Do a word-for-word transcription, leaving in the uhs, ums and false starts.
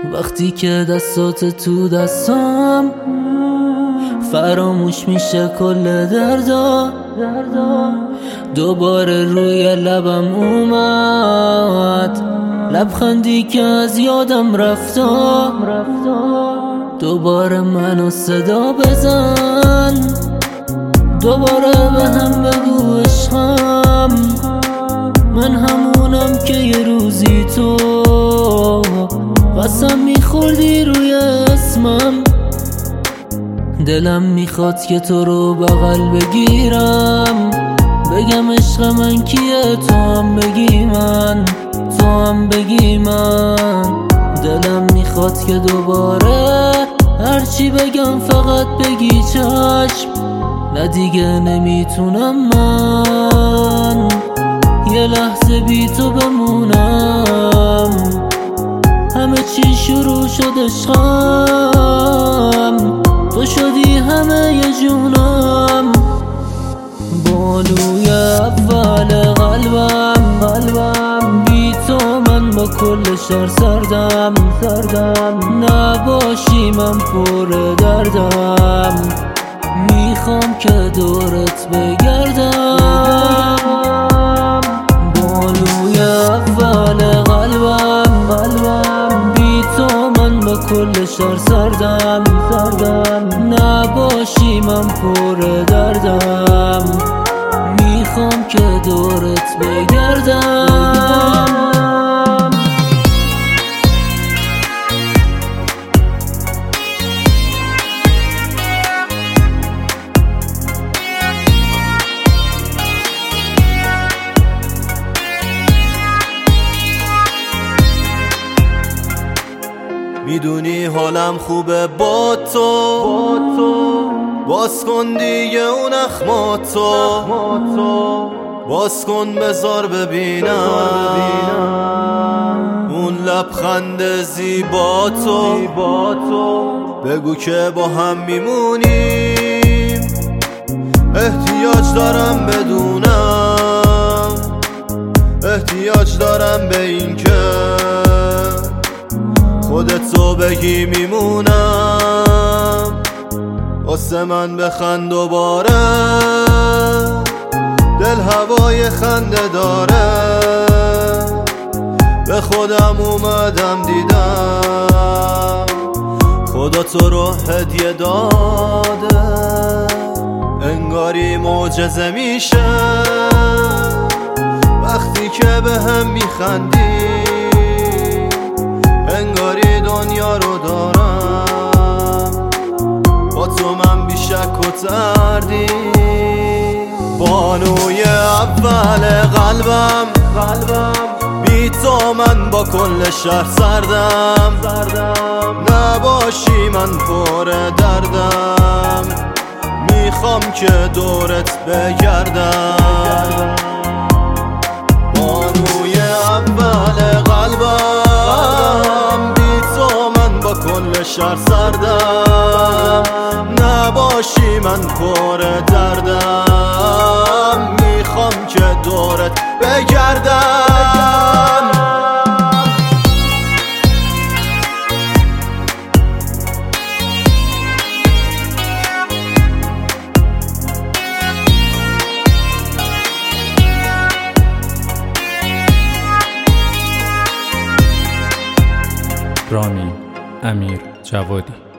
وقتی که دستات تو دستم فراموش میشه کل دردا. دوباره روی لبم اومد لبخندی که از یادم رفتا. دوباره منو صدا بزن، دوباره به هم بگو عشقم، من همونم که یه روزی تو قسم میخوردی روی اسمم. دلم میخواد که تو رو بغل بگیرم، بگم عشق من کیه، تو هم بگی من، تو هم بگی من. دلم میخواد که دوباره هرچی بگم فقط بگی چشم. نه دیگه نمیتونم من یه لحظه بی تو بمونم. همه چی شروع شد عشقم، تو شدی همه ی جونم. بانوی اول قلبم قلبم بی تو من با کل شهر سردم سردم. نباشی من پر دردم، میخوام که دورت بگردم. بانوی اول قلبم قلبم بی تو من با کل شهر سردم سردم. نباشی من پر دردم، میخوام که دورت بگردم. میدونی حالم خوبه با تو، باز کن دیگه اون اخماتو، باز کن بذار ببینم اون لبخند زیبا تو. بگو که با هم میمونیم، احتیاج دارم بدونم، احتیاج دارم به این که خودتو بگی میمونم. واسه من بخند دوباره، دل هوای خنده داره. به خودم اومدم دیدم خدا تو رو هدیه داده. انگاری معجزه میشه وقتی که به هم میخندی، انگاری دنیا رو دارم با تو من بی شک و تردید. بانوی اول قلبم قلبم بی تو من با کل شهر سردم سردم. نباشی من پر دردم، میخوام که دورت بگردم. بانوی اول قلبم بی تو من با کل شهر سردم. نباشی من پر دردم، میخوام که دورت بگردم. رامین امیر جوادی.